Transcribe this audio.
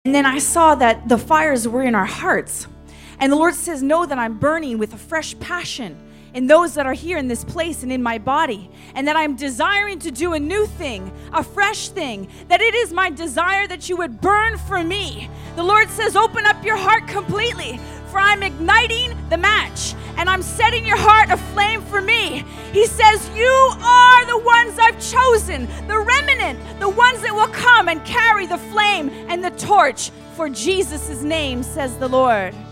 And then I saw that the fires were in our hearts. And the Lord says, know that I'm burning with a fresh passion in those that are here in this place and in my body. And that I'm desiring to do a new thing, a fresh thing. That it is my desire that you would burn for me. The Lord says, open up your heart completely. For I'm igniting the match. And I'm setting your heart aflame for me. He says, you are the ones I've chosen. The remnant. The ones that will come and carry the flame and the torch for Jesus' name, says the Lord.